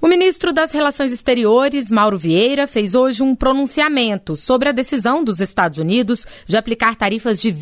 ministro das Relações Exteriores, Mauro Vieira, fez hoje um pronunciamento sobre a decisão dos Estados Unidos de aplicar tarifas de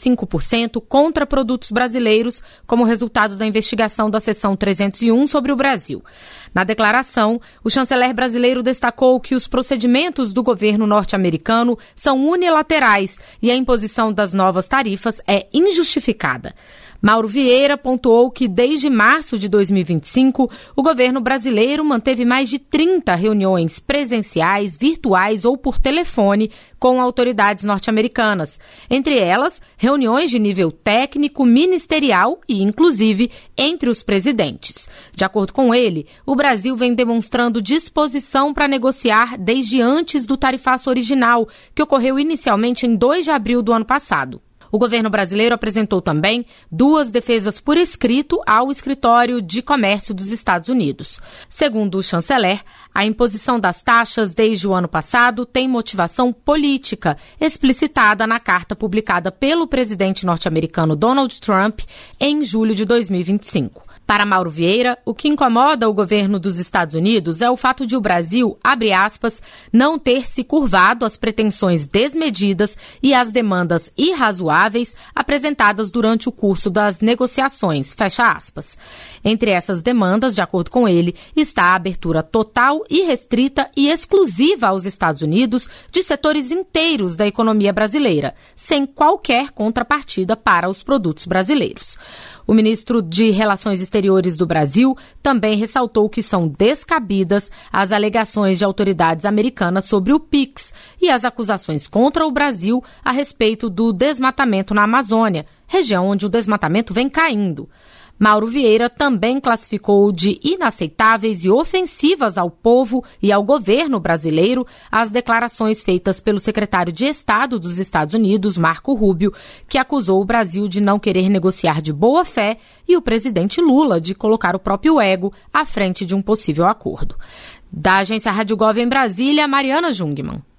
25% contra produtos brasileiros como resultado da investigação da Seção 301 sobre o Brasil. Na declaração, o chanceler brasileiro destacou que os procedimentos do governo norte-americano são unilaterais e a imposição das novas tarifas é injustificada. Mauro Vieira pontuou que desde março de 2025, o governo brasileiro manteve mais de 30 reuniões presenciais, virtuais ou por telefone com autoridades norte-americanas. Entre elas, reuniões de nível técnico, ministerial e, inclusive, entre os presidentes. De acordo com ele, o Brasil vem demonstrando disposição para negociar desde antes do tarifaço original, que ocorreu inicialmente em 2 de abril do ano passado. O governo brasileiro apresentou também 2 defesas por escrito ao Escritório de Comércio dos Estados Unidos. Segundo o chanceler, a imposição das taxas desde o ano passado tem motivação política, explicitada na carta publicada pelo presidente norte-americano Donald Trump em julho de 2025. Para Mauro Vieira, o que incomoda o governo dos Estados Unidos é o fato de o Brasil, abre aspas, não ter se curvado às pretensões desmedidas e às demandas irrazoáveis apresentadas durante o curso das negociações, fecha aspas. Entre essas demandas, de acordo com ele, está a abertura total, irrestrita e exclusiva aos Estados Unidos de setores inteiros da economia brasileira, sem qualquer contrapartida para os produtos brasileiros. O ministro de Relações Exteriores do Brasil também ressaltou que são descabidas as alegações de autoridades americanas sobre o PIX e as acusações contra o Brasil a respeito do desmatamento na Amazônia, região onde o desmatamento vem caindo. Mauro Vieira também classificou de inaceitáveis e ofensivas ao povo e ao governo brasileiro as declarações feitas pelo secretário de Estado dos Estados Unidos, Marco Rubio, que acusou o Brasil de não querer negociar de boa fé e o presidente Lula de colocar o próprio ego à frente de um possível acordo. Da Agência Rádio Gov em Brasília, Mariana Jungmann.